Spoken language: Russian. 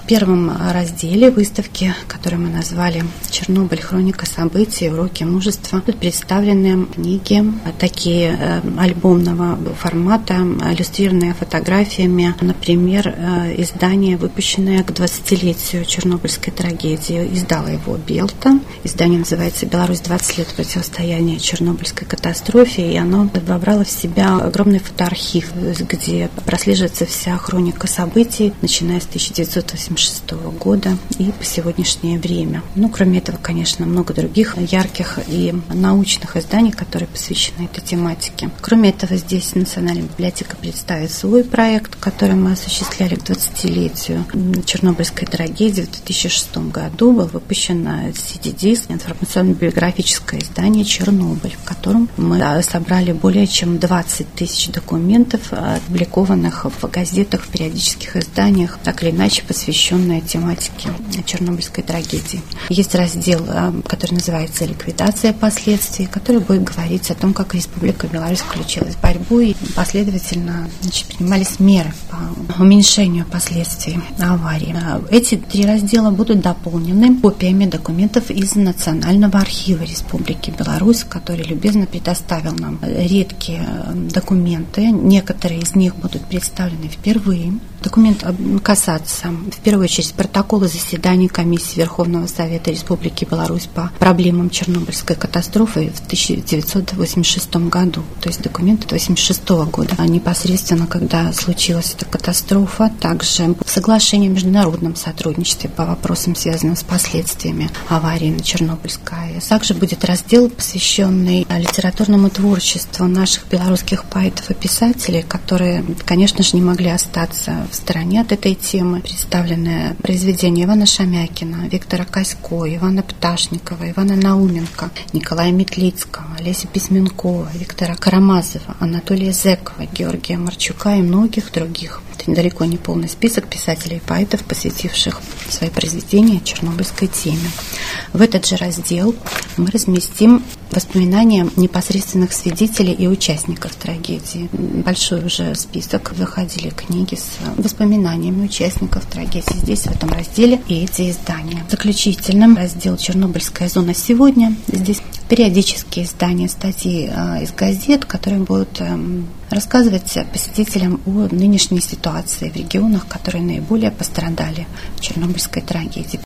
первом разделе выставки, который мы назвали «Чернобыль. Хроника событий. Уроки мужества», тут представлены книги, такие альбомного формата, иллюстрированные фотографиями. Например, издание, выпущенное к 20-летию Чернобыльской трагедии. Издала его Белта. Издание называется «Беларусь. 20 лет противостояния Чернобыльской катастрофе». И оно вобрало в себя огромный фотоархив, где прослеживается вся хроника событий, начиная с 1986 года и по сегодняшнее время. Кроме этого, конечно, много других ярких и научных изданий, которые посвящены этой тематике. Кроме этого, здесь Национальная библиотека представит свой проект, который мы осуществляли к 20-летию Чернобыльской трагедии. В 2006 году был выпущен CD-диск, информационно-библиографическое издание «Чернобыль», в котором мы собрали более чем 20 тысяч документов, опубликованных в газетах, в периодических изданиях, так или иначе посвященные тематике Чернобыльской трагедии. Есть раздел, который называется «Ликвидация последствий», который будет говорить о том, как Республика Беларусь включилась в борьбу и последовательно принимались меры по уменьшению последствий аварии. Эти 3 раздела будут дополнены копиями документов из Национального архива Республики Беларусь, который любезно предоставил нам редкие документы. Некоторые из них будут представлены впервые. Документ касаться, в первую очередь, протокола заседаний комиссии Верховного Совета Республики Беларусь по проблемам Чернобыльской катастрофы в 1986 году. То есть документы 1986 года, непосредственно, когда случилась эта катастрофа. Также соглашение о международном сотрудничестве по вопросам, связанным с последствиями аварии на Чернобыльской АЭС. Также будет раздел, посвященный литературному творчеству наших белорусских поэтов и писателей, которые, конечно же, не могли остаться в стороне от этой темы. Представлены произведения Ивана Шамякина, Виктора Косько, Ивана Пташникова, Ивана Науменко, Николая Метлицкого, Олеся Письменкова, Виктора Карамазова, Анатолия Зекова, Георгия Марчука и многих других. Это далеко не полный список писателей и поэтов, посвятивших свои произведения чернобыльской теме. В этот же раздел мы разместим воспоминания непосредственных свидетелей и участников трагедии. Большой уже список, выходили книги с воспоминаниями участников трагедии. Здесь, в этом разделе, и эти издания. Заключительным раздел «Чернобыльская зона сегодня». Здесь периодические издания, статьи из газет, которые будут рассказывать посетителям о нынешней ситуации в регионах, которые наиболее пострадали в Чернобыльской трагедии.